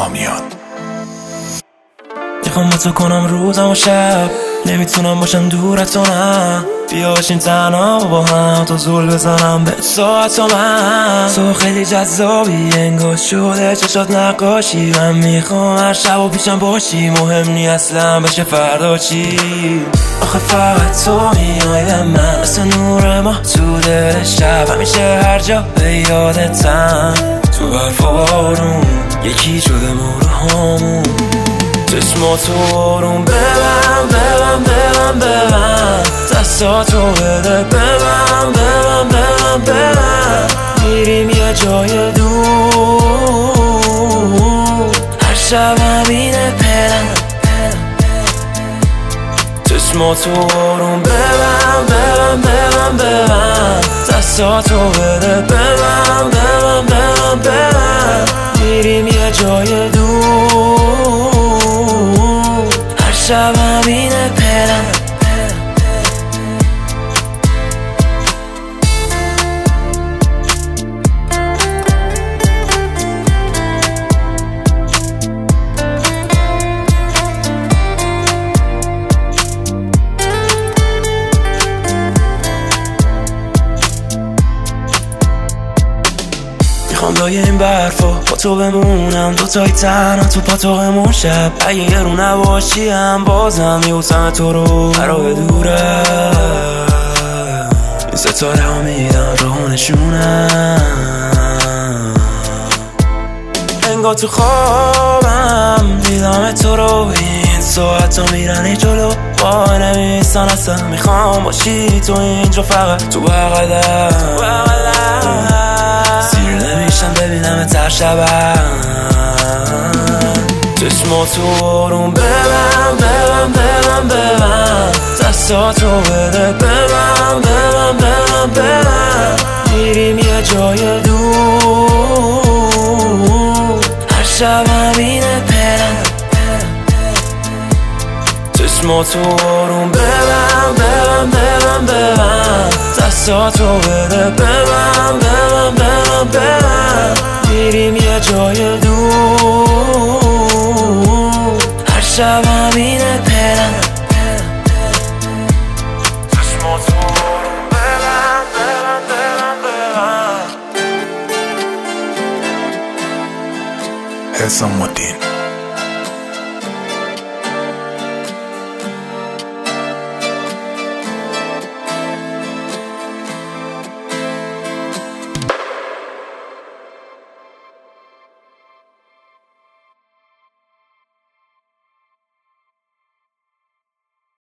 آمیان. میخوام با تو کنم روزم و شب، نمیتونم باشم دور از تو نه. بیا باشیم تنها با هم، تو زول بزنم به ساعت و من. تو خیلی جذابی انگار شده چشات نقاشی. من میخوام هر شب و پیشم باشی، مهم نی اصلا بشه فردا چی. آخه فقط تو میای به من مثل نور ماه تو دل شب. همیشه هر جا به یادتم، تو برف و بارون یکی شده موروهامون. چشماتو آروم ببن ببن ببن ببن، دستاتو بده ببن ببن ببن ببن. میریم یه جای دور، هر شب همینه پلن. چشماتو آروم ببن ببن ببن ببن، دستاتو بده ببن ببن ببن ببن. میریم یه جای دور، هر شب همینه پلن. میخوام لای این برفا با تو بمونم، دوتایی تنها تو پاتوقمون شب. اگه یه رو نباشی هم بازم میوسم تو رو برای دوره. این ستاره ها میدن راه نشونم، انگار تو خوابم دیدم تو رو. این ساعت ها میرنی جلو وای نمیستن اصلا. میخوام باشی تو اینجا فقط تو بغلم. سیر نمیشم ببینم تر شبم. چشماتو آروم ببن ببن ببن ببن، دستاتو بده ببن ببن ببن ببن. میریم یه جای دور، هر شب همینه پلن. چشماتو آروم ببن ببن ببن ببن، دستاتو بده ببن ببن ببن ببن. میریم یه جای دور، هر شب همینه پلن. چشماتو آروم ببن ببن ببن ببن. حسام الدین